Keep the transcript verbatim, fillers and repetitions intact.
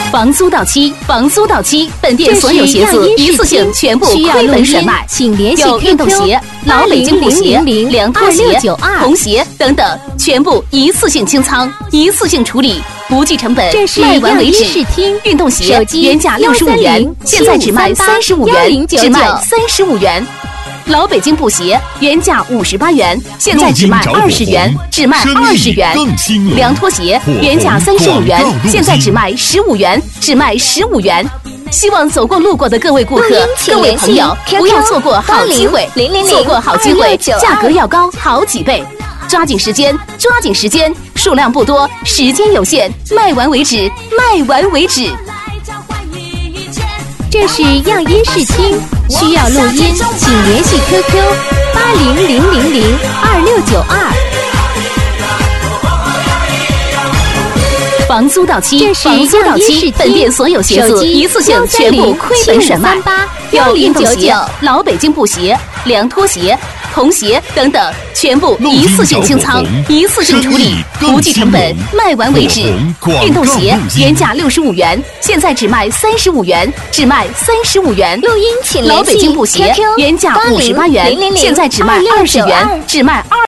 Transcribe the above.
房租到期，房租到期，本店所有鞋子一次性全部亏本甩卖， 请联系有运动鞋、老北京布鞋、凉拖鞋、童鞋等等，全部一次性清仓，一次性处理，不计成本，卖完为止。运动鞋原价六十五元，现在只卖三十五元，只卖三十五元。老北京布鞋原价五十八元，现在只卖二十元，只卖二十元。凉拖鞋原价三十五元，现在只卖十五元，只卖十五元。希望走过路过的各位顾客、各位朋友，不要错过好机会，错过好机会，价格要高好几倍。抓紧时间，抓紧时间，数量不多，时间有限，卖完为止，卖完为止。 这是样音视听，需要录音，请联系 Q Q 八零零零零二六九二。 房租到期，房租到期，本店所有鞋子一次性全部亏本甩卖，有运动鞋、老北京布鞋、凉拖鞋、童鞋等等，全部一次性清仓，一次性处理，不计成本，卖完为止。运动鞋原价六十五元，现在只卖三十五元，只卖三十五元。 录音请联系老北京布鞋原价五十八元，现在只卖二十元，只卖二。